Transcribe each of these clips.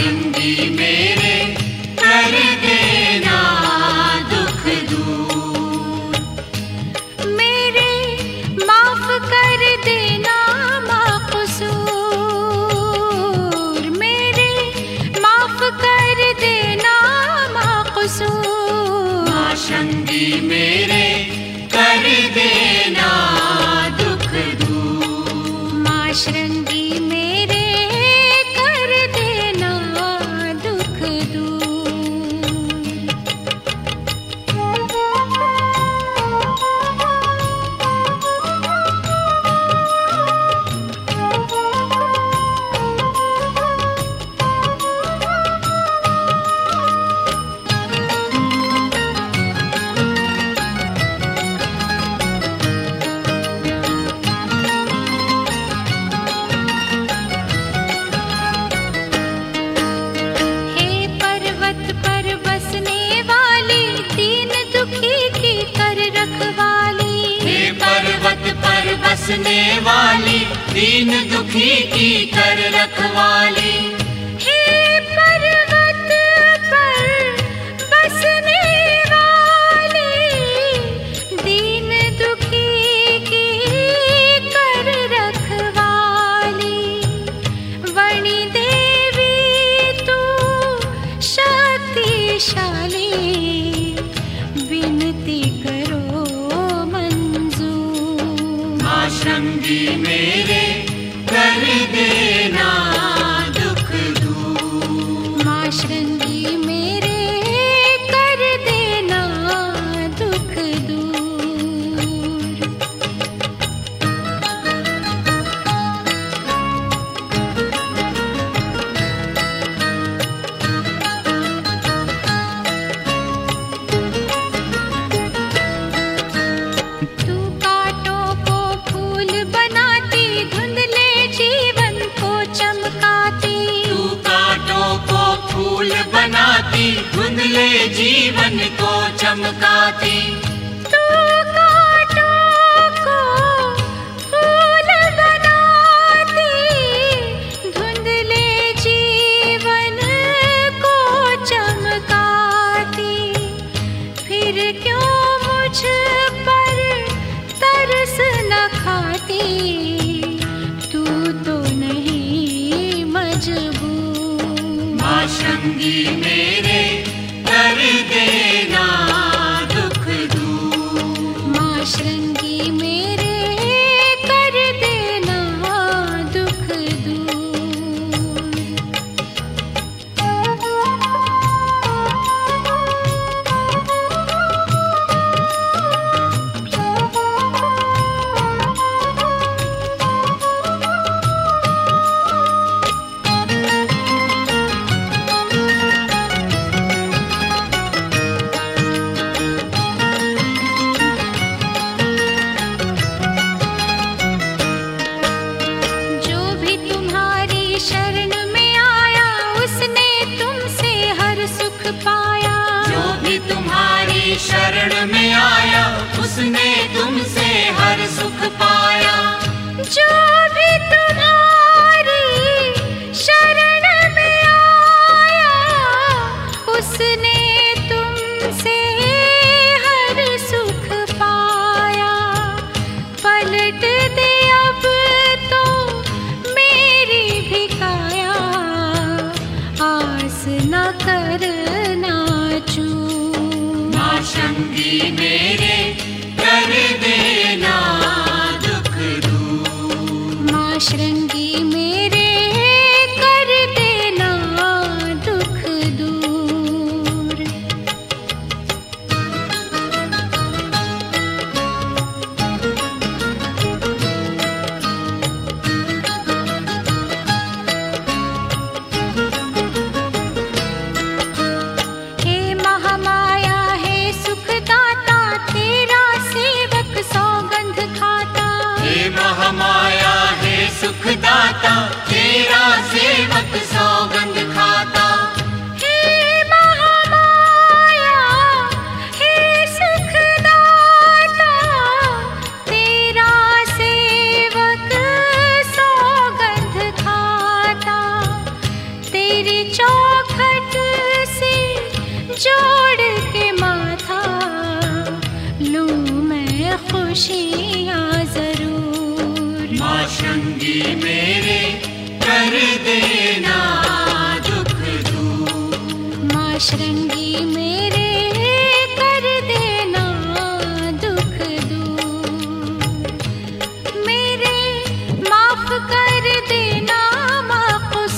माशंगी मेरे कर देना दुख दूर। मेरे माफ कर देना माक़सूर, मेरे माफ कर देना माक़सूर। माशंगी मेरे कर देना दुख दूर। माशरंगी मेरे कर देना दुख बसने वाली, दीन दुखी की कर रखवाली। हे पर्वत पर बसने वाली, दीन दुखी की कर रखवाली। वणी देवी तू शक्तिशाली, विनती करो माशंगी मेरे कर देना दुख दूर। माशरंगी मेरे कर देना दुख दूर। तू कांटों को फूल बनाती, धुंधले जीवन को चमकाती। तू कांटों को फूल बनाती, धुंधले जीवन को चमकाती। तू कांटों को फूल बनाती, धुंधले जीवन को चमकाती। फिर क्यों मुझ पर तरस न खाती, तू तो नहीं मजबूर। माशंगी मेरे कर देना दुख दूर। माशरंगी मेरे कर देना दुख दूर। जो भी तुम्हारी शरण में आया, उसने तुमसे हर सुख पाया। जो भी तुम्हारी शरण में आया, उसने तुमसे हर सुख पाया। जो भी तुम्हारी शरण में आया, उसने तुमसे हर सुख पाया। पलट दे अब तो मेरी भी काया, आस न करना चूक। माशंगी मेरे कर देना दुख दूर। माशरंगी मेरे कर देना दुख दूर। हे महामाया हे सुखदाता, तेरा सेवक सौगंध खाता। हे महामाया हे सुखदाता, चौखट से जोड़ के माथा लूं मैं खुशियाँ जरूर। माँ श्रृंगी मेरे कर देना दुख दूर। माँ श्रृंगी मेरे कर देना दुख दूर। मेरे माफ कर देना माँ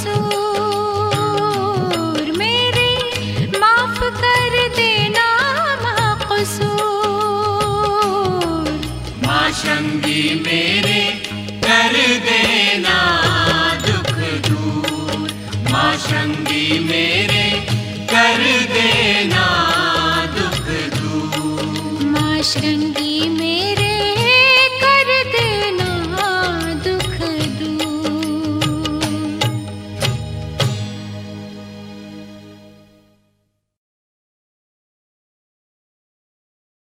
कसूर। मेरे माफ कर देना माँ कसूर। माँ श्रृंगी मेरे कर देना दुख दूर। माँ श्रृंगी मेरे कर देना